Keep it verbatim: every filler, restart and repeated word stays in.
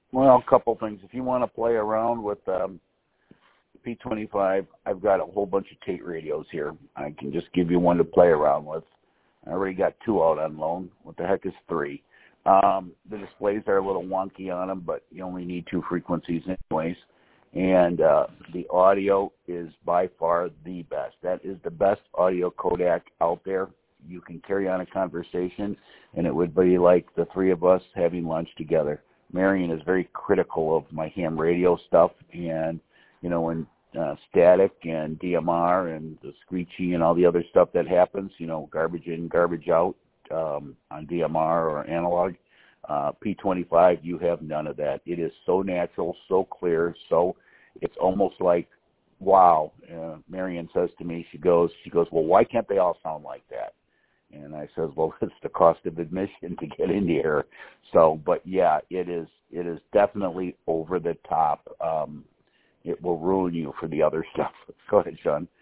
Well, a couple things. If you want to play around with um, P twenty-five, I've got a whole bunch of Tate radios here. I can just give you one to play around with. I already got two out on loan. What the heck is three? Um, the displays are a little wonky on them, but you only need two frequencies anyways. And uh, the audio is by far the best. That is the best audio codec out there. You can carry on a conversation, and it would be like the three of us having lunch together. Marion is very critical of my ham radio stuff, and, you know, when uh, static and D M R and the screechy and all the other stuff that happens, you know, garbage in, garbage out um, on D M R or analog, uh, P twenty-five, you have none of that. It is so natural, so clear, so it's almost like, wow. Uh, Marion says to me, she goes, she goes, well, why can't they all sound like that? And I says, well, it's the cost of admission to get in here. So, but yeah, it is, it is definitely over the top. Um, it will ruin you for the other stuff. Go ahead, Sean.